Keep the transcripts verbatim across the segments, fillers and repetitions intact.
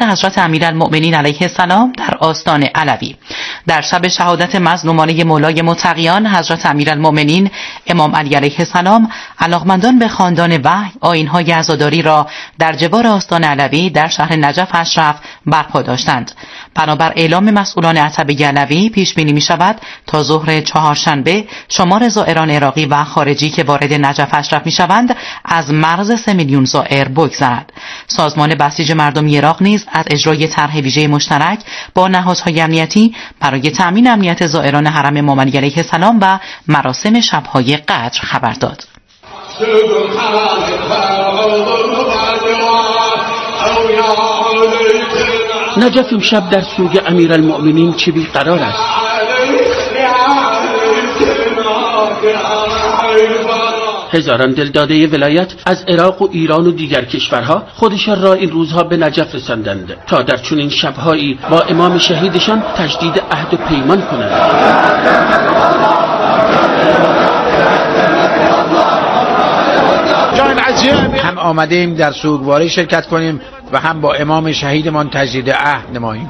شهادت حضرت امیرالمؤمنین علیه السلام در آستان علوی. در شب شهادت مظلومانه مولای متقیان حضرت امیرالمؤمنین امام علی علیه السلام علاقمندان به خواندن وحی آیین‌های عزاداری را در جوار آستان علوی در شهر نجف اشرف برپا داشتند. بنابر اعلام مسئولان عتبه علوی پیش بینی می شود تا ظهر چهارشنبه شمار زائران عراقی و خارجی که وارد نجف اشرف می شوند از مرز سه میلیون زائر بگذرد. سازمان بسیج مردمی عراق نیز از اجرای طرح ویژه مشترک با نهادهای امنیتی برای تأمین امنیت زائران حرم امام علی علیه السلام و مراسم شب‌های قدر خبر داد. نجف امشب در سوگ امیرالمؤمنین چه بیقرار است. هزاران دلداده ولایت از عراق و ایران و دیگر کشورها خودشان را این روزها به نجف رساندند تا در چنین شبهایی با امام شهیدشان تجدید عهد و پیمان کنند. هم آمده ایم در سوگواری شرکت کنیم و هم با امام شهیدمان تجدید عهد نماییم.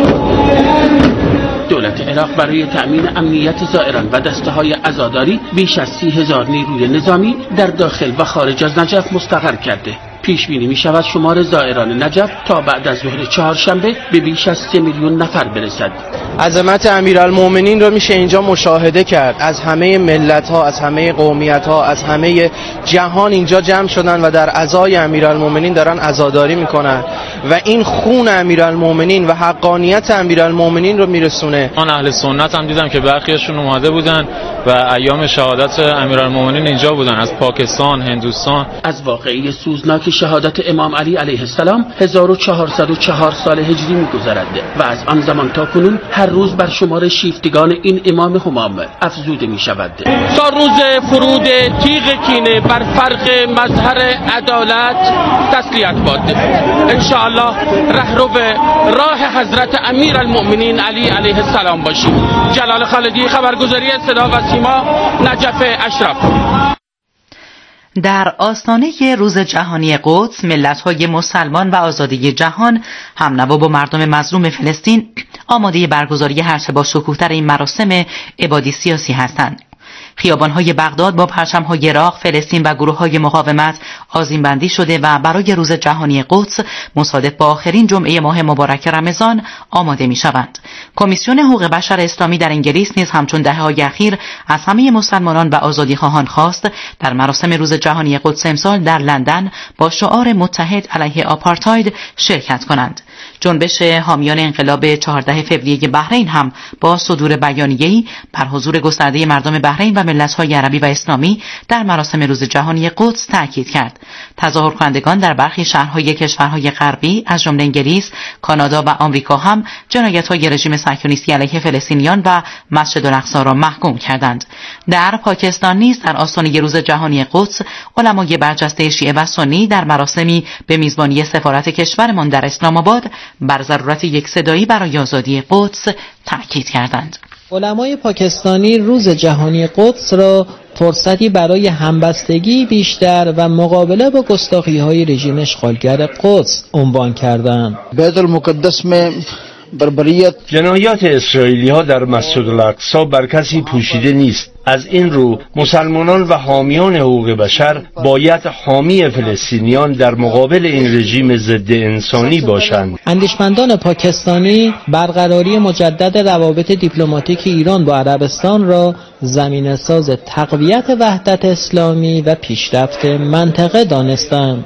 دولت عراق برای تأمین امنیت زائران و دسته های عزاداری بیش از سی هزار نیروی نظامی در داخل و خارج از نجف مستقر کرده. پیش بینی می شود شمار زائران نجف تا بعد از ظهر چهارشنبه به بیش از سه میلیون نفر برسد. عظمت امیرالمؤمنین را میشه اینجا مشاهده کرد. از همه ملت ها، از همه قومیت ها، از همه جهان اینجا جمع شدن و در عزای امیرالمؤمنین دارن عزاداری میکنن و این خون امیرالمؤمنین و حقانیت امیرالمؤمنین رو میرسونه. من اهل سنت هم دیدم که برخیشون اومده بودن و ایام شهادت امیرالمؤمنین اینجا بودن، از پاکستان، هندوستان. از واقعه سوزناک شهادت امام علی علیه السلام هزار و چهارصد و چهار سال هجری می‌گذرد و از آن زمان تا کنون هر روز بر شمار شیفتگان این امام همام افزوده می‌شود. تا روز فرود تیغ کینه بر فرق مظهر عدالت تسلیت باد. ان شاء الله رهرو راه حضرت امیرالمؤمنین علی علیه السلام باشیم. جلال خالدی، خبرگزاری صدا و سیما، نجف اشرف. در آستانه روز جهانی قدس ملت‌های مسلمان و آزادی جهان همنوا با مردم مظلوم فلسطین آماده برگزاری هرچه با شکوه‌تر این مراسم عبادی سیاسی هستند. خیابان‌های بغداد با پرچم‌های عراق، فلسطین و گروه‌های مقاومت آذین‌بندی شده و برای روز جهانی قدس مصادف با آخرین جمعه ماه مبارک رمضان آماده می‌شوند. کمیسیون حقوق بشر اسلامی در انگلیس نیز همچون دهه‌های اخیر از همه مسلمانان و آزادیخواهان خواست در مراسم روز جهانی قدس امسال در لندن با شعار متحد علیه آپارتاید شرکت کنند. جنبش حامیان انقلاب چهاردهم فوریه بحرین هم با صدور بیانیه‌ای بر حضور گسترده مردم بحرین و ملت‌های عربی و اسلامی در مراسم روز جهانی قدس تاکید کرد. تظاهر کنندگان در برخی شهرهای کشورهای غربی از جمله انگلیس، کانادا و آمریکا هم جنایت‌های رژیم صهیونیستی علیه فلسطینیان و مسجد الاقصی را محکوم کردند. در پاکستان نیز در آستانه روز جهانی قدس علمای برجسته شیعه و سنی در مراسمی به میزبانی سفارت کشورمان در اسلام آباد بر ضرورت یک صدایی برای آزادی قدس تاکید کردند. علمای پاکستانی روز جهانی قدس را فرصتی برای همبستگی بیشتر و مقابله با گستاخی‌های رژیم اشغالگر قدس عنوان کردند. بیت المقدس میں بربریت، جنایات اسرائیلی ها در مسجد الاقصی بر کسی پوشیده نیست. از این رو مسلمانان و حامیان حقوق بشر باید حامی فلسطینیان در مقابل این رژیم ضد انسانی باشند. اندیشمندان پاکستانی برقراری مجدد روابط دیپلماتیک ایران با عربستان را زمینه‌ساز تقویت وحدت اسلامی و پیشرفت منطقه دانستند.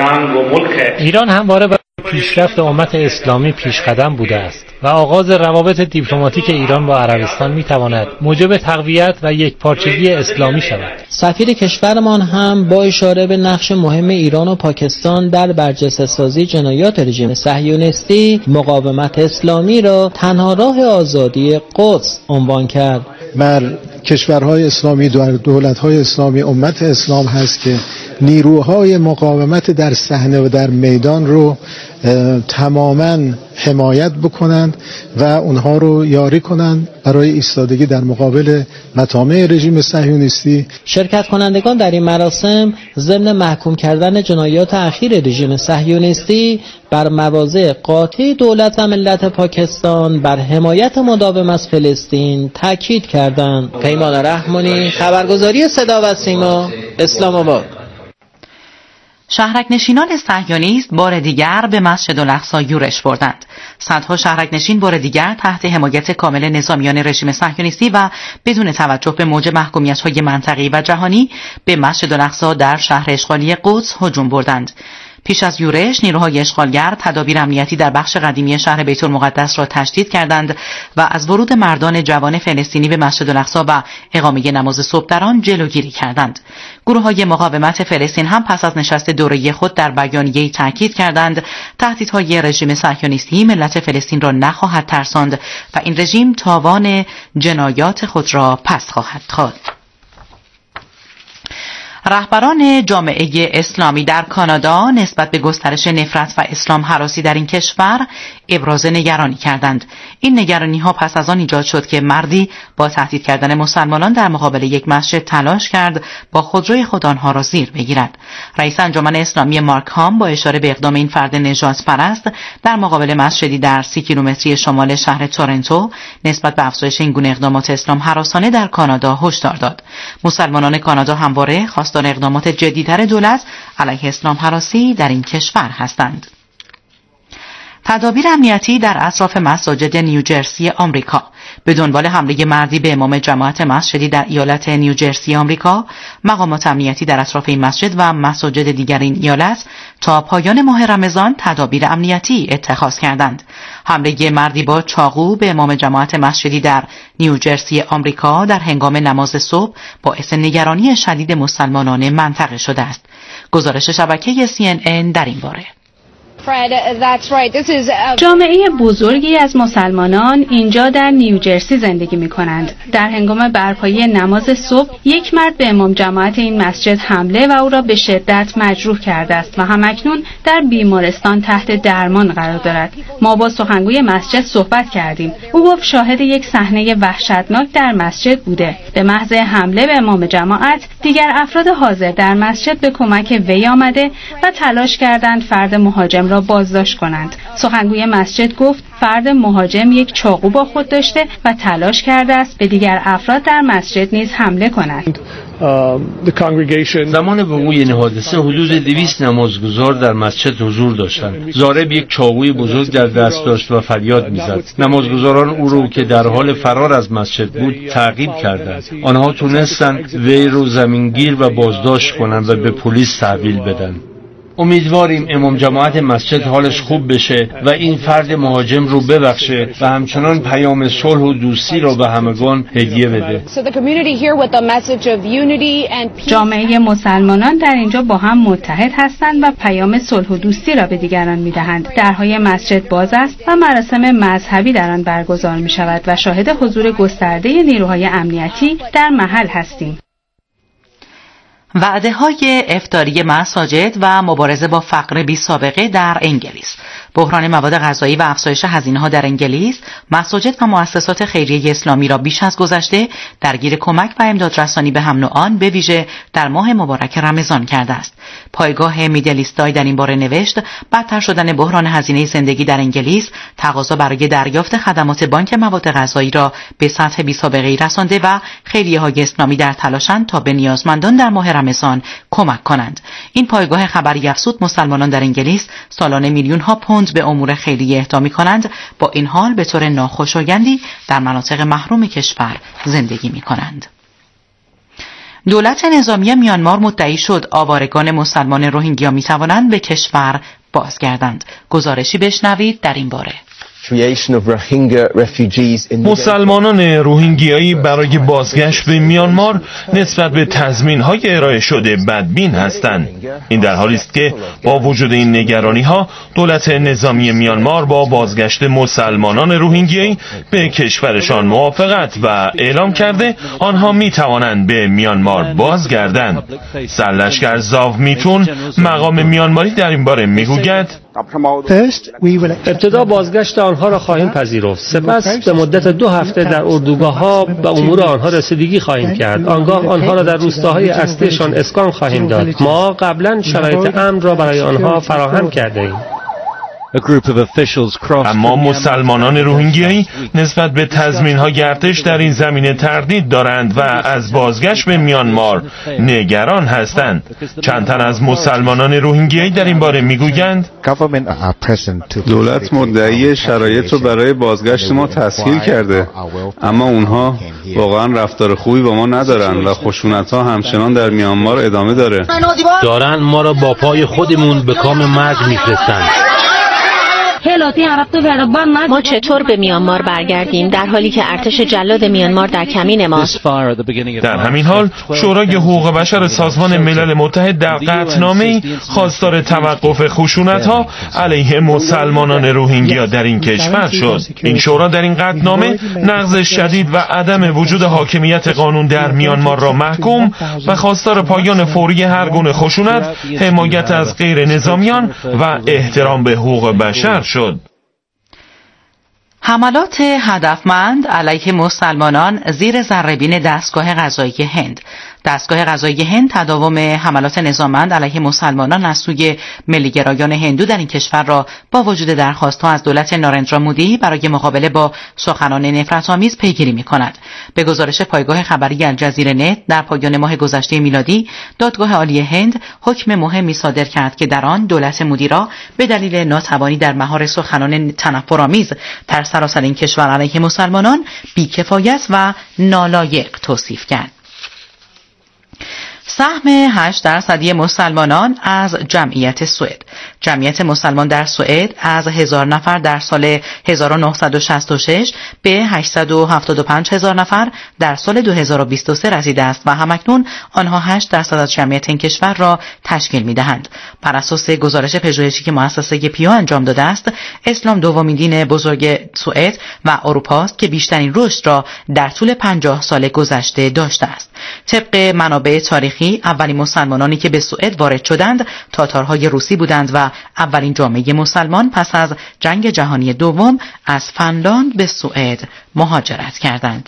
ایران همواره برای پیشرفت امت اسلامی پیشقدم بوده است و آغاز روابط دیپلماتیک ایران با عربستان میتواند موجب تقویت و یکپارچگی اسلامی شود. سفیر کشورمان هم با اشاره به نقش مهم ایران و پاکستان در برجسته‌سازی جنایات رژیم صهیونیستی مقاومت اسلامی را تنها راه آزادی قدس عنوان کرد. بر کشورهای اسلامی و دولت‌های اسلامی امت اسلام هست که نیروهای مقاومت در صحنه و در میدان رو تماماً حمایت بکنند و اونها رو یاری کنند برای ایستادگی در مقابل مطامع رژیم صهیونیستی. شرکت کنندگان در این مراسم ضمن محکوم کردن جنایات اخیر رژیم صهیونیستی بر مواضع قاطع دولت و ملت پاکستان بر حمایت مداوم از فلسطین تاکید کردند. پیمان رحمانی، خبرگزاری صدا و سیما، اسلام آباد. شهرک نشینان صهیونیست بار دیگر به مسجد الاقصی یورش بردند. صدها شهرک نشین بار دیگر تحت حمایت کامل نظامیان رژیم صهیونیستی و بدون توجه به موج محکومیت‌های منطقه‌ای و جهانی به مسجد الاقصی در شهر اشغالی قدس هجوم بردند. پیش از یورش نیروهای اشغالگر تدابیر امنیتی در بخش قدیمی شهر بیت المقدس را تشدید کردند و از ورود مردان جوان فلسطینی به مسجد الاقصی و اقامه نماز صبح در آن جلوگیری کردند. گروه‌های مقاومت فلسطین هم پس از نشست دوره‌ای خود در بیانیه‌ای تاکید کردند تهدیدهای رژیم صهیونیستی ملت فلسطین را نخواهد ترساند و این رژیم تاوان جنایات خود را پس خواهد خواند. رهبران جامعه اسلامی در کانادا نسبت به گسترش نفرت و اسلام هراسی در این کشور ابراز نگرانی کردند. این نگرانی ها پس از آن ایجاد شد که مردی با تهدید کردن مسلمانان در مقابل یک مسجد تلاش کرد با خودروی خود آنها را زیر بگیرد. رئیس انجمن اسلامی مارک هام با اشاره به اقدام این فرد نجات پرست در مقابل مسجدی در سی کیلومتری شمال شهر تورنتو نسبت به افزایش این گونه اقدامات اسلام هراسانه در کانادا هشدار داد. مسلمانان کانادا همواره خواستار اقدامات جدی‌تر دولت علیه اسلام هراسی در این کشور هستند. تدابیر امنیتی در اطراف مساجد نیوجرسی آمریکا. به دنبال حمله مردی به امام جماعت مسجدی در ایالت نیوجرسی آمریکا، مقامات امنیتی در اطراف این مسجد و مساجد دیگر این ایالت تا پایان ماه رمضان تدابیر امنیتی اتخاذ کردند. حمله مردی با چاقو به امام جماعت مسجدی در نیوجرسی آمریکا در هنگام نماز صبح باعث نگرانی شدید مسلمانان منطقه شده است. گزارش شبکه سی ان ان در این باره. جامعه بزرگی از مسلمانان اینجا در نیوجرسی زندگی می کنند. در هنگام برپایی نماز صبح یک مرد به امام جماعت این مسجد حمله و او را به شدت مجروح کرده است و همکنون در بیمارستان تحت درمان قرار دارد. ما با سخنگوی مسجد صحبت کردیم. او گفت شاهد یک صحنه وحشتناک در مسجد بوده. به محض حمله به امام جماعت دیگر افراد حاضر در مسجد به کمک وی آمده و تلاش کردند فرد مهاجم را بازداشت کنند. سخنگوی مسجد گفت فرد مهاجم یک چاقو با خود داشته و تلاش کرده است به دیگر افراد در مسجد نیز حمله کند. زمان وقوع این حادثه حدود دویست نمازگزار در مسجد حضور داشتند. ضارب یک چاقوی بزرگ در دست داشت و فریاد میزد. نمازگزاران او رو که در حال فرار از مسجد بود تعقیب کردند. آنها تونستند وی رو زمینگیر و بازداشت کنند و به پلیس تحویل بدن. امیدواریم امام جماعت مسجد حالش خوب بشه و این فرد مهاجم رو ببخشه و همچنان پیام صلح و دوستی را به همگان هدیه بده. جامعه مسلمانان در اینجا با هم متحد هستند و پیام صلح و دوستی را به دیگران میدهند. درهای مسجد باز است و مراسم مذهبی در آن برگزار می شود و شاهد حضور گسترده نیروهای امنیتی در محل هستیم. وعده‌های افطاری مساجد و مبارزه با فقر بی سابقه در انگلیس. بحران مواد غذایی و افزایش هزینه‌ها در انگلیس، مساجد و مؤسسات خیریه اسلامی را بیش از گذشته درگیر کمک و امدادرسانی به هم نوعان به ویژه در ماه مبارک رمضان کرده است. پایگاه میدلیستای در این باره نوشت بدتر شدن بحران هزینه زندگی در انگلیس تقاضا برای دریافت خدمات بانک مواد غذایی را به سطح بی سابقه‌ای رسانده و خیریه‌های اسلامی در تلاشند تا به نیازمندان در ماه رمضان کمک کنند. این پایگاه خبری افزود مسلمانان در انگلیس سالانه میلیون ها پوند به امور خیریه اهدا می‌کنند، با این حال به طور ناخوشایندی در مناطق محروم کشور زندگی می‌کنند. دولت نظامی میانمار مدعی شد آوارگان مسلمان روهینگیا می‌توانند به کشور بازگردند. گزارشی بشنوید در این باره. مسلمانان روهینگیایی برای بازگشت به میانمار نسبت به تضمین‌های ارائه شده بدبین هستند. این در حالی است که با وجود این نگرانی‌ها دولت نظامی میانمار با بازگشت مسلمانان روهینگیایی به کشورشان موافقت و اعلام کرده آنها می‌توانند به میانمار بازگردند. سرلشکر زاو میتون مقام میانماری در این باره میگوید ابتدا بازگشت آنها را خواهیم پذیرفت، سپس به مدت دو هفته در اردوگاه‌ها به امور آنها رسیدگی خواهیم کرد. آنگاه آنها را در روستاهای اصلیشان اسکان خواهیم داد. ما قبلا شرایط امن را برای آنها فراهم کرده ایم. اما مسلمانان روهینگیایی نسبت به تضمین‌های ارتش در این زمینه تردید دارند و از بازگشت به میانمار نگران هستند. چند تن از مسلمانان روهینگیایی در این باره میگویند دولت مدعی شرایط رو برای بازگشت ما تسهیل کرده، اما اونها واقعا رفتار خوبی با ما ندارن و خشونت‌ها همچنان در میانمار ادامه داره. دارن ما را با پای خودمون به کام مرگ میفرستند. ما چطور به میانمار برگردیم در حالی که ارتش جلاد میانمار در کمین ماست؟ در همین حال شورای حقوق بشر سازمان ملل متحد در قطعنامه‌ای خواستار توقف خشونت‌ها علیه مسلمانان روهینگیا در این کشور شد. این شورا در این قطعنامه نقض شدید و عدم وجود حاکمیت قانون در میانمار را محکوم و خواستار پایان فوری هر گونه خشونت، حمایت از غیر نظامیان و احترام به حقوق بشر شد. حملات هدفمند علیه مسلمانان زیر ذره‌بین دستگاه قضایی هند. دستگاه قضایی هند تداوم حملات نظاممند علیه مسلمانان از سوی ملیگرایان هندو در این کشور را با وجود درخواست‌ها از دولت نارندرا مودی برای مقابله با سخنان نفرت‌آمیز پیگیری می‌کند. به گزارش پایگاه خبری الجزیره نت در پایان ماه گذشته میلادی، دادگاه عالی هند حکم مهمی صادر کرد که در آن دولت مودی را به دلیل ناتوانی در مهار سخنان تنفرآمیز در سراسر این کشور علیه مسلمانان بی‌کفایت و نالایق توصیف کرد. سهم هشت درصدی مسلمانان از جمعیت سوئد. جمعیت مسلمان در سوئد از هزار نفر در سال هزار و نهصد و شصت و شش به هشتصد و هفتاد و پنج هزار نفر در سال دو هزار و بیست و سه رسیده است و همکنون آنها هشت درصد از جمعیت این کشور را تشکیل می‌دهند. بر اساس گزارش پژوهشی که مؤسسه پیو انجام داده است، اسلام دومین دین بزرگ سوئد و اروپا است که بیشترین رشد را در طول پنجاه سال گذشته داشته است. طبق منابع تاریخی، اولین مسلمانانی که به سوئد وارد شدند تاتارهای روسی بودند و اولین جامعه مسلمان پس از جنگ جهانی دوم از فنلاند به سوئد مهاجرت کردند.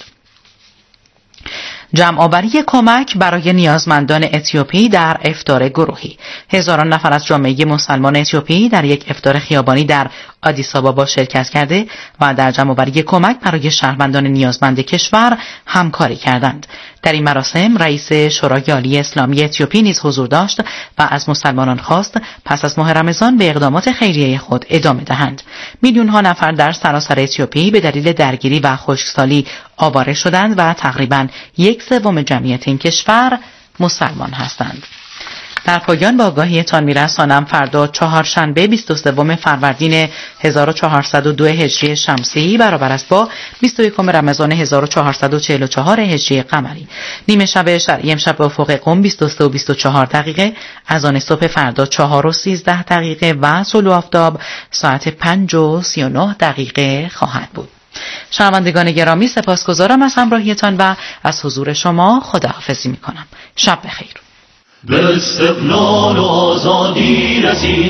جمع‌آوری کمک برای نیازمندان اتیوپی در افطار گروهی. هزاران نفر از جامعه مسلمان اتیوپی در یک افطار خیابانی در آدیس آبابا شرکت کرده و در جمع‌آوری کمک برای شهروندان نیازمند کشور همکاری کردند. در این مراسم رئیس شورای عالی اسلامی اتیوپی نیز حضور داشت و از مسلمانان خواست پس از ماه رمضان به اقدامات خیریه خود ادامه دهند. میلیون‌ها نفر در سراسر اتیوپی به دلیل درگیری و خشکسالی آواره شدند و تقریباً یک سوم جمعیت این کشور مسلمان هستند. در پایان با آگاهیتان میرسانم فردا چهارشنبه بیست و سوم فروردین هزار و چهارصد و دو هجری شمسی برابر است با بیست و یکم رمضان هزار و چهارصد و چهل و چهار هجری قمری. نیمه شب شرعی امشب به افق قم بیست و سه و بیست و چهار دقیقه، اذان صبح فردا چهار و سیزده دقیقه و طلوع آفتاب ساعت پنج و سی و نه دقیقه خواهد بود. شنوندگان گرامی، سپاسگزارم از همراهیتان و از حضور شما خداحافظی می‌کنم. شب بخیر. به استقلال و آزادی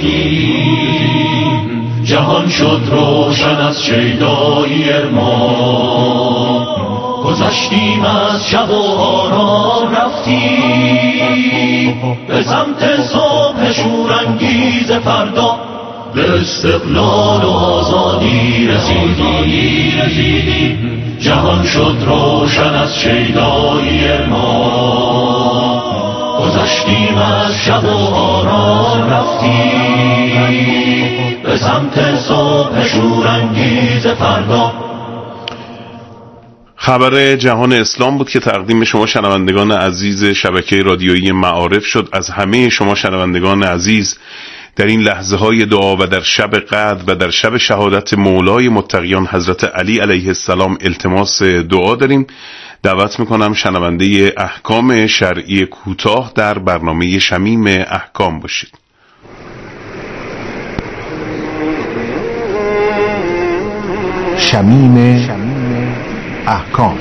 رسیدیم، جهان شد روشن از شیدایی ارمان، گذشتیم از شب و آرام رفتیم به سمت صبح شورانگیز فردا. به استقلال و آزادی رسیدیم، جهان شد روشن از شیدایی ارمان، گذشتیم از شب و آرام رفتیم به سمت صبح شورانگیز فردا. خبر جهان اسلام بود که تقدیم شما شنوندگان عزیز شبکه رادیویی معارف شد. از همه شما شنوندگان عزیز در این لحظه های دعا و در شب قدر و در شب شهادت مولای متقیان حضرت علی علیه السلام التماس دعا داریم. دعوت میکنم شنونده احکام شرعی کوتاه در برنامه شمیم احکام باشید. شمیم احکام،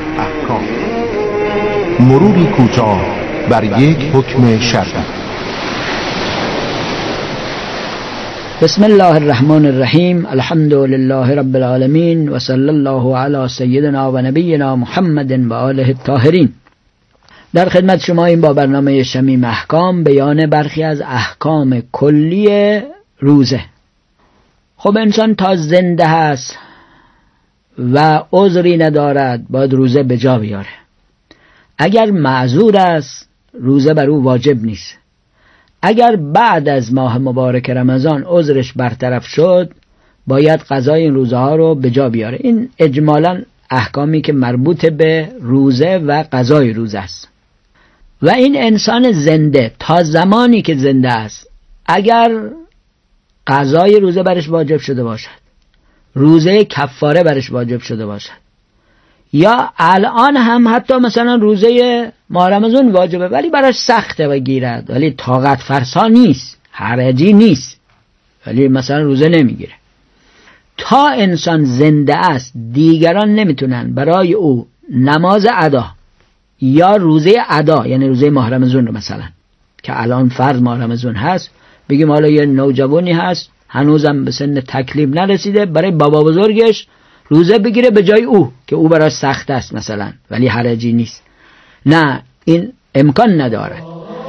مروری کوتاه بر یک حکم شرعی. بسم الله الرحمن الرحیم. الحمد لله رب العالمین و صلی الله علی سیدنا و نبینا محمد و آله الطاهرین. در خدمت شما این با برنامه شمیم احکام، بیان برخی از احکام کلی روزه. خب انسان تا زنده هست و عذری ندارد باید روزه به جا بیاره. اگر معذور است روزه بر او واجب نیست. اگر بعد از ماه مبارک رمضان عذرش برطرف شد باید قضای این روزه ها رو به جا بیاره. این اجمالاً احکامی که مربوط به روزه و قضای روزه است. و این انسان زنده تا زمانی که زنده است اگر قضای روزه برش واجب شده باشد، روزه کفاره برش واجب شده باشد، یا الان هم حتی مثلا روزه ماه رمضان واجبه ولی براش سخته بگیرد، ولی طاقت فرسا نیست، حرجی نیست، ولی مثلا روزه نمیگیره، تا انسان زنده است دیگران نمیتونن برای او نماز ادا یا روزه ادا، یعنی روزه ماه رمضان رو مثلا که الان فرض ماه رمضان هست، بگیم حالا یه نوجوانی هست هنوزم به سن تکلیف نرسیده، برای بابا بزرگش روزه بگیره به جای او که او براش سخت است مثلا ولی حرجی نیست. نه، این امکان نداره.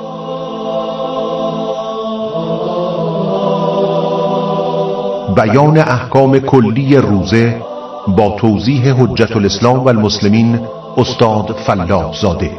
بیان احکام کلی روزه با توضیح حجت الاسلام و المسلمین استاد فلاح زاده.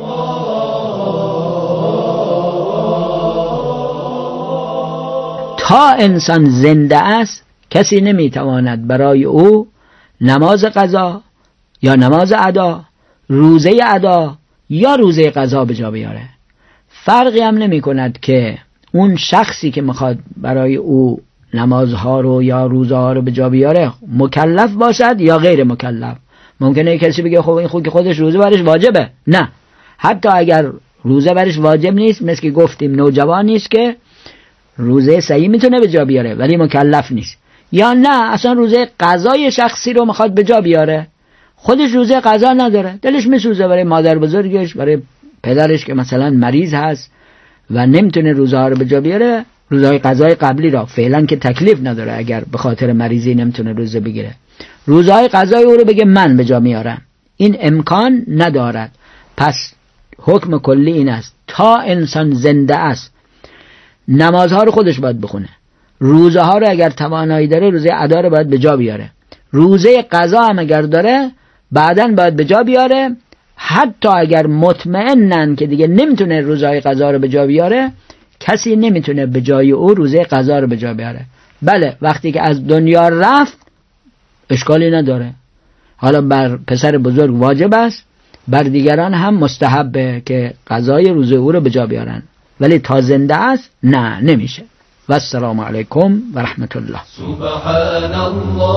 تا انسان زنده است کسی نمیتواند برای او نماز قضا یا نماز ادا، روزه ادا یا روزه قضا به جا بیاره. فرقی هم نمی کند که اون شخصی که میخواد برای او نمازها رو یا روزه ها رو به جا بیاره مکلف باشد یا غیر مکلف. ممکنه کسی بگه خب این خود که خودش روزه برش واجبه. نه، حتی اگر روزه برش واجب نیست، مثل که گفتیم نوجوان نیست که روزه صحیح میتونه به جا بیاره ولی مکلف نیست، یا نه اصلا روزه قضای شخصی رو میخواد به جا بیاره، خودش روزه قضا نداره، دلش میسوزه برای مادر بزرگش، برای پدرش که مثلا مریض هست و نمیتونه روزه ها رو به جا بیاره، روزهای قضای قبلی را فعلا که تکلیف نداره، اگر به خاطر مریضی نمیتونه روزه بگیره، روزهای قضای او رو بگه من به جا میارم، این امکان ندارد. پس حکم کلی این است تا انسان زنده است نمازها رو خودش باید بخونه، روزه ها رو اگر توانایی داره روزه ادا رو باید به جا بیاره، روزه قضا هم اگر داره بعداً باید به جا بیاره. حتی اگر مطمئنن که دیگه نمیتونه روزه قضا رو به جا بیاره، کسی نمیتونه به جای او روزه قضا رو به جا بیاره. بله، وقتی که از دنیا رفت اشکالی نداره، حالا بر پسر بزرگ واجب است، بر دیگران هم مستحبه که قضای روزه او رو به جا بیارن، ولی تا زنده است نه، نمیشه. و السلام علیکم و رحمت الله. سبحان الله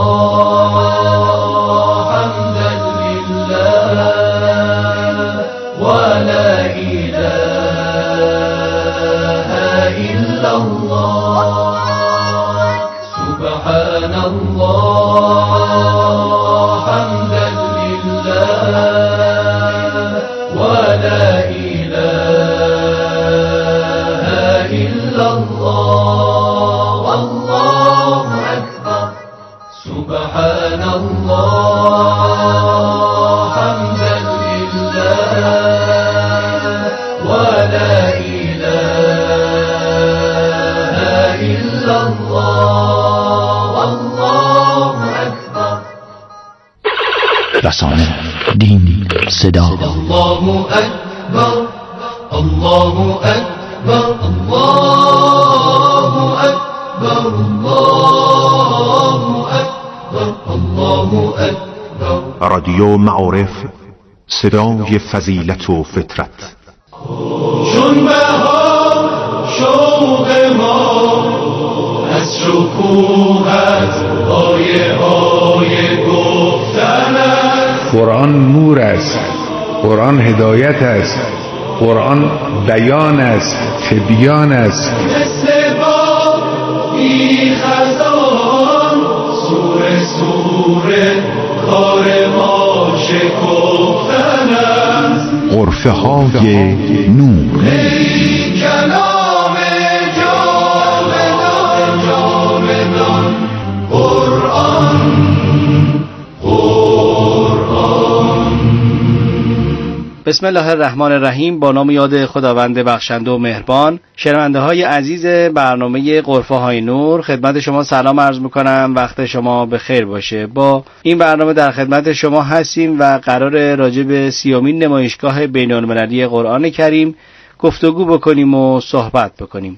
حمدا لله و لا اله الا الله. سبحان الله حمدا لله و لا اله الا الله. والله اکبر. سبحان الله حمدا لله و لا اله الا الله. والله اکبر. رسانه، دین، صدا. الله اکبر. الله اکبر. الله اکبر. الله اکبر. الله اکبر. رادیو معارف، صدای فضیلت و فطرت. چون بهار شوق ما از شکوهت آیه آیه گفتن است. قرآن نور است، قرآن هدایت است، قرآن بیان است، تبیان است. مثل باد بی خزان سوره سوره کار ما شکفتن است. غرفه های نور. ای کلام جاودان جاودان بسم الله الرحمن الرحیم. با نام یاد خداوند بخشنده و مهربان. شنونده های عزیز برنامه غرفه های نور، خدمت شما سلام عرض میکنم. وقت شما بخیر باشه. با این برنامه در خدمت شما هستیم و قرار راجع به سیومین نمایشگاه بین المللی قرآن کریم گفتگو بکنیم و صحبت بکنیم.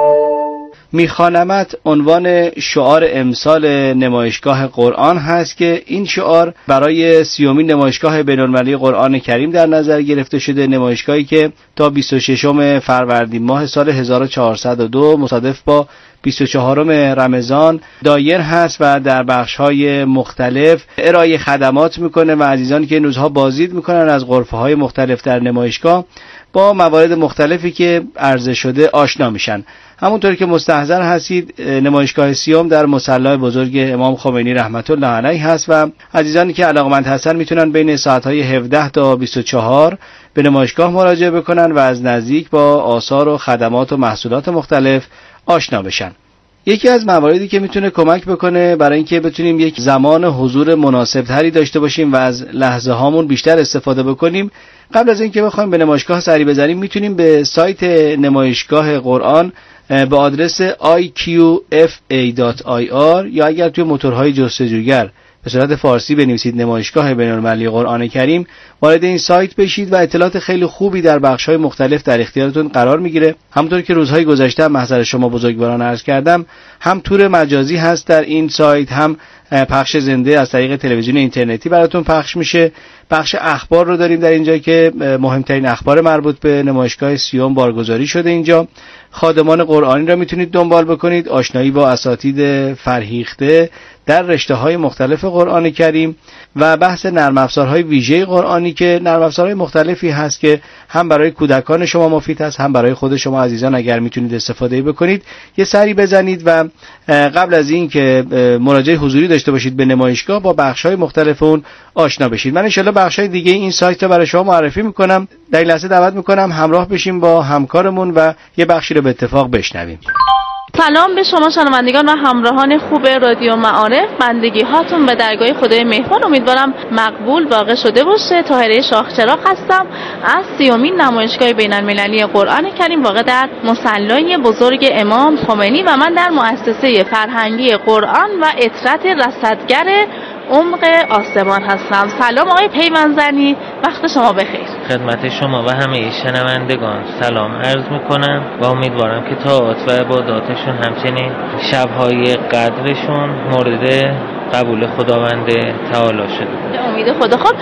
میخوانمت عنوان شعار امسال نمایشگاه قرآن هست که این شعار برای سیومین نمایشگاه بین المللی قرآن کریم در نظر گرفته شده. نمایشگاهی که تا بیست و ششم فروردین ماه سال هزار و چهارصد و دو مصادف با بیست و چهارم رمضان دایر هست و در بخش‌های مختلف ارائه خدمات میکنه و عزیزانی که این روزها بازدید میکنن از غرفه‌های مختلف در نمایشگاه با موارد مختلفی که عرضه شده آشنا میشن. همونطور که مستحضر هستید نمایشگاه سیوم در مصلی بزرگ امام خمینی رحمت الله علیه هست و عزیزانی که علاقمند هستن میتونن بین ساعت‌های هفده تا بیست و چهار به نمایشگاه مراجعه بکنن و از نزدیک با آثار و خدمات و محصولات مختلف آشنا بشن. یکی از مواردی که میتونه کمک بکنه برای اینکه بتونیم یک زمان حضور مناسب تری داشته باشیم و از لحظه هامون بیشتر استفاده بکنیم، قبل از اینکه بخوایم به نمایشگاه سری بزنیم میتونیم به سایت نمایشگاه قرآن به آدرس آی کیو اف ای دات آی آر یا اگر توی موتورهای جستجوگر به صورت فارسی بنویسید نمایشگاه بین المللی قرآن کریم وارد این سایت بشید و اطلاعات خیلی خوبی در بخش‌های مختلف در اختیارتون قرار میگیره. همونطور که روزهای گذشته محضر شما بزرگواران عرض کردم، هم تور مجازی هست در این سایت، هم پخش زنده از طریق تلویزیون اینترنتی براتون پخش میشه. بخش اخبار رو داریم در اینجا که مهمترین اخبار مربوط به نمایشگاه سیوم بارگذاری شده اینجا. خادمان قرآنی را میتونید دنبال بکنید، آشنایی با اساتید فرهیخته در رشته‌های مختلف قرآن کریم و بحث نرم افزارهای ویژه قرآنی که نرم افزارهای مختلفی هست که هم برای کودکان شما مفید هست، هم برای خود شما عزیزان اگر میتونید استفاده بکنید یه سری بزنید و قبل از این که مراجعه حضوری داشته باشید به نمایشگاه با بخش‌های مختلف اون آشنا بشید. من ان شاءالله بخش‌های دیگه این سایت رو برای شما معرفی میکنم. در این لحظه دعوت میکنم همراه بشیم با همکارمون و یه بخشی رو به اتفاق بشنویم. سلام به شما شنوندگان و همراهان خوب رادیو معارف. بندگی هاتون به درگاه خدای مهربان امیدوارم مقبول واقع شده باشه. طاهره شاهچراغ هستم از سیومین نمایشگاه بین المللی قرآن کریم واقع در مصلی بزرگ امام خمینی و من در مؤسسه فرهنگی قرآن و اطرت رصدگر عمق آسمان هستم. سلام آقای پیمنزنی، وقت شما بخیر. خدمت شما و همه شنوندگان سلام عرض میکنم و امیدوارم که طاعات و عباداتشون همچنین شبهای قدرشون مورد قبول خداوند تعالی شده. امید خدا. خب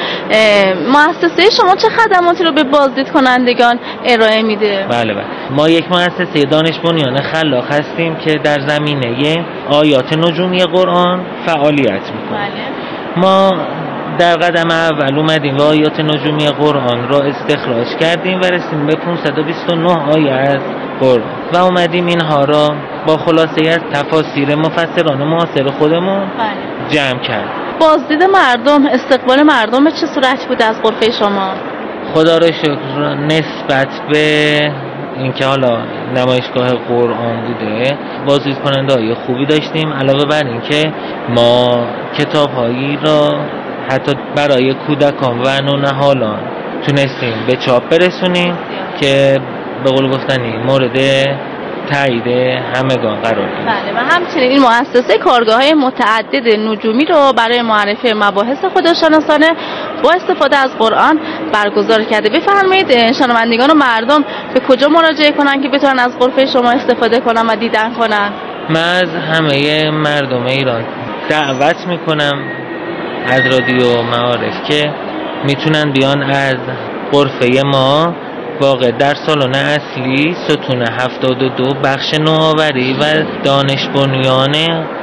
مؤسسه شما چه خدماتی رو به بازدید کنندگان ارائه میده؟ بله بله ما یک مؤسسه دانش بنیان خلاق هستیم که در زمینه آیات نجومی قرآن فعالیت میکنیم. بله. ما در قدم اول اومدیم و آیات نجومی قرآن را استخراج کردیم و رسیدیم به پانصد و بیست و نه آیه از قرآن و اومدیم اینها را با خلاصه از تفاسیر مفسران معاصر خودمون بله. جمع کرد. بازدید مردم، استقبال مردم چه صورت بود از غرفه شما؟ خدا را شکر نسبت به اینکه حالا نمایشگاه قرآن بوده بازدید کننده های خوبی داشتیم. علاوه بر اینکه ما کتاب هایی را حتی برای کودکان و نونهالان تونستیم به چاپ برسونیم که به قول گفتنی مورد تایید همگان قرار گرفت. بله و همچنین این مؤسسه کارگاه‌های متعدد نجومی رو برای معرفی مباحث خداشناسانه با استفاده از قرآن برگزار کرده. بفرمایید شنوندگان و مردم به کجا مراجعه کنن که بتونن از غرفه شما استفاده کنن و دیدن کنن؟ من از همه مردم ایران دعوت میکنم از رادیو معارف که میتونن بیان از غرفه ما واقع در سالن اصلی ستون هفتاد و دو بخش نوآوری و دانش بنیان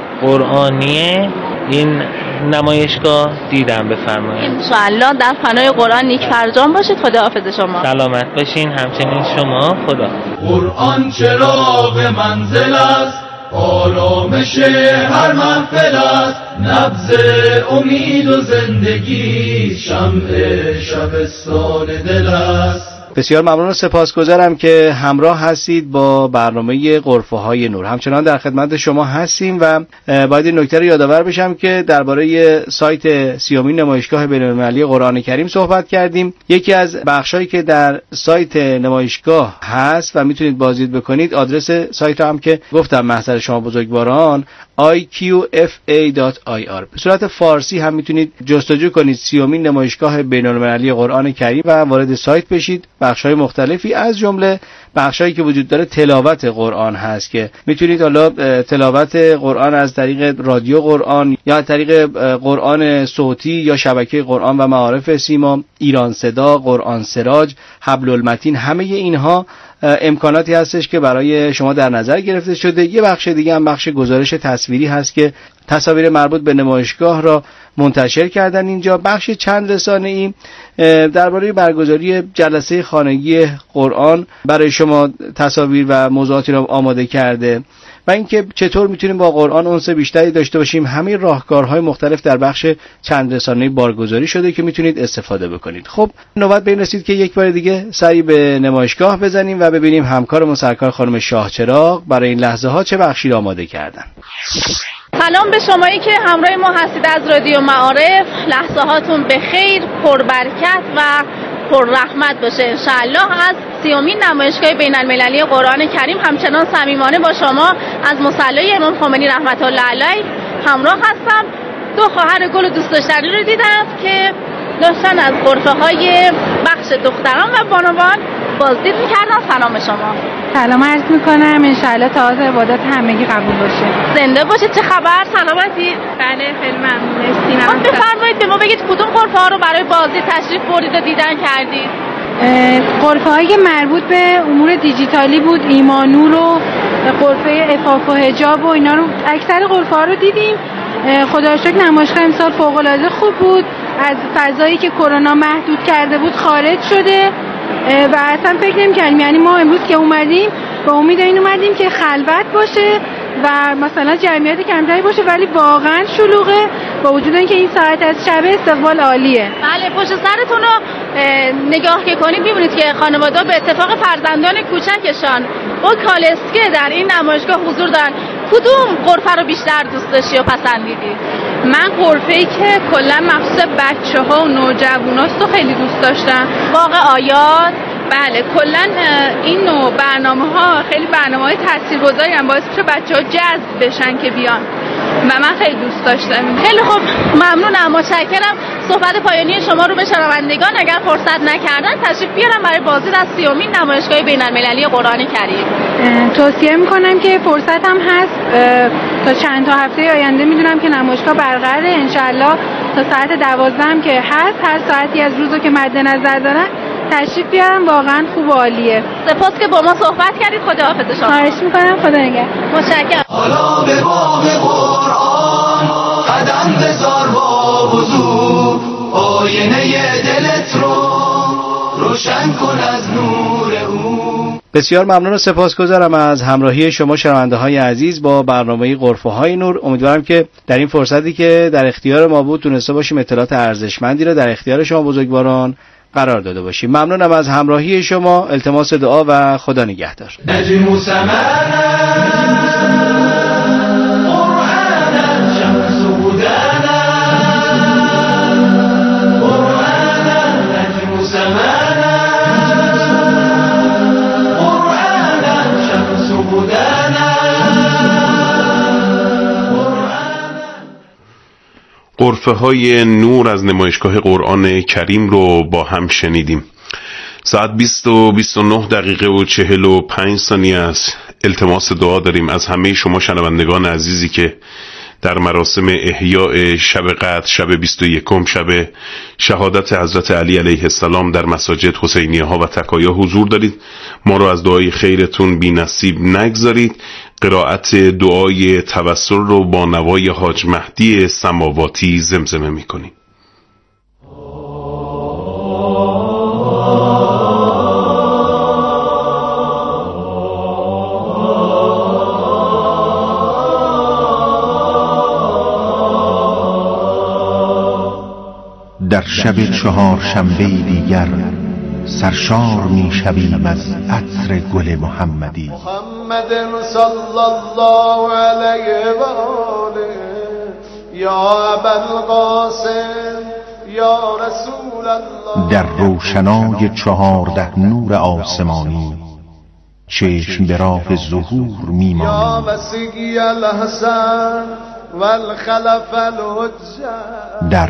قرآنی این نمایشگاه دیدم بفرمایید. انشاءالله در فنای قرآن نیک فرجام باشید. خداحافظ شما. سلامت باشین. همچنین شما. خدا. قرآن چراغ منزل است، آرامش هر محفل است، نبض امید و زندگی، شمع شبستان دل است. بسیار ممنون و سپاسگزارم که همراه هستید با برنامه غرفه های نور. همچنان در خدمت شما هستیم و باید این نکته رو یادآور بشم که درباره سایت سیومین نمایشگاه بین‌المللی قرآن کریم صحبت کردیم. یکی از بخشایی که در سایت نمایشگاه هست و میتونید بازدید بکنید، آدرس سایت هم که گفتم محضر شما بزرگواران آی کیو اف ای دات آی آر. به صورت فارسی هم میتونید جستجو کنید سیومین نمایشگاه بین‌المللی قرآن کریم و وارد سایت بشید. بخش‌های مختلفی از جمله بخشایی که وجود داره تلاوت قرآن هست که میتونید حالا تلاوت قرآن از طریق رادیو قرآن یا از طریق قرآن صوتی یا شبکه قرآن و معارف سیما، ایران صدا، قرآن سراج، حبل المتین، همه اینها امکاناتی هستش که برای شما در نظر گرفته شده. یه بخش دیگه هم بخش گزارش تصویری هست که تصاویر مربوط به نمایشگاه را منتشر کردن اینجا. بخش چند رسانه‌ای درباره برگزاری جلسه خانگی قرآن برای شما تصاویر و موضوعاتی را آماده کرده و اینکه چطور میتونیم با قرآن انس بیشتری داشته باشیم. همه راهکارهای مختلف در بخش چند رسانه‌ای بارگذاری شده که میتونید استفاده بکنید. خب نوبت به این رسید که یک بار دیگه سری به نمایشگاه بزنیم و ببینیم همکارمون سرکار خانم شاهچراغ برای این لحظه ها چه بخشی را آماده کردن. سلام به شمایی که همراه ما هستید از رادیو معارف. لحظه هاتون به خیر، پربرکت و پر رحمت باشه انشالله. از سیومین نمایشگاه بین‌المللی قرآن کریم همچنان صمیمانه با شما از مصلی امام خمینی رحمت الله علیه همراه هستم. دو خواهر گل و دوست داشتنی رو دیدم که داشتن از غرفه های بخش دختران و بانوان بازدید میکردن. سلام شما. سلام عرض میکنم، انشالله تاعت و عبادت همگی قبول باشه. زنده باشه. چه خبر؟ سلامتی؟ بله خیلی ممنون. استینم. بفرمایید به ما بگید کدوم غرفه ها رو برای بازدید تشریف بردید و دیدن کردید؟ غرفه هایی مربوط به امور دیجیتالی بود، ایمانور و غرفه عفاف و حجاب و اینا رو، اکثر غرفه ها رو دیدیم. خدا رو شکر نمایشگاه امسال فوق العاده خوب بود، از فضایی که کرونا محدود کرده بود خارج شده و اصلا فکر نمی‌کردیم، یعنی ما امروز که اومدیم با امید این اومدیم که خلوت باشه و مثلا جمعیت کمتری باشه، ولی واقعا شلوغه با وجود اینکه این ساعت از شب استقبال عالیه. بله پشت سرتون رو نگاه که کنید می‌بینید که خانواده به اتفاق فرزندان کوچکشان با کالسکه در این نمایشگاه حضور دارن. کدوم غرفه رو بیشتر دوست داشتی و پسندیدی؟ من غرفه‌ای که کلا مخصوص بچه‌ها و نوجواناست رو خیلی دوست داشتم. باغ آیات. بله کلا این نوع برنامه‌ها خیلی برنامه‌های تاثیرگذاری هم باعث میشه بچه‌ها جذب بشن که بیان و من خیلی دوست داشتم. خیلی خوب ممنونم، متشکرم. صحبت پایانی شما رو به شنوندگان اگر فرصت نکردن تشریف بیارم برای بازدید از سیومین نمایشگاه بین‌المللی قرآن کریم. توصیه میکنم که فرصت هم هست، تا چند تا هفته آینده میدونم که نمایشگاه برقراره، انشالله تا ساعت دوازده هم که هست، هر ساعتی از روزو که مد نظر دارن تشریف بیارم، واقعا خوب و عالیه. سپاس که با ما صحبت کردید. خداحافظ شما. خواهش میکنم، خدا نگهدار. متشکرم. حالا به باغ قرآن قدم بذار با حضور، آینه دلت رو روشن کن از نور او. بسیار ممنون و سپاسگزارم از همراهی شما شنونده های عزیز با برنامه غرفه های نور. امیدوارم که در این فرصتی که در اختیار ما بود تونسته باشیم اطلاعات ارزشمندی را در اختیار شما بزرگواران قرار داده باشیم. ممنونم از همراهی شما. التماس دعا و خدا نگهدار. نجم سمانا قرآنا شمس بودانا قرآنا نجم سمانا قرآنا شمس بودانا. غرفه های نور از نمایشگاه قرآن کریم رو با هم شنیدیم. ساعت بیست و بیست و نه دقیقه و چهل و پنج ثانیه است. التماس دعا داریم از همه شما شنوندگان عزیزی که در مراسم احیاء شب قدر، شب بیست و یکم، شب شهادت حضرت علی علیه السلام در مساجد حسینیه ها و تکایا حضور دارید. ما رو از دعای خیرتون بی نصیب نگذارید. قرائت دعای توسل رو با نوای حاج مهدی سماواتی زمزمه می‌کنیم. در شب چهار شنبه دیگر سرشار می شویم از عطر گل محمدی. محمد صلی الله علیه و آله یا ابوالقاسم یا رسول الله. در روشنای چهارده نور آسمانی چشم به راه ظهور می مانیم. یا مسیحی الحسن والخلف الحجه. در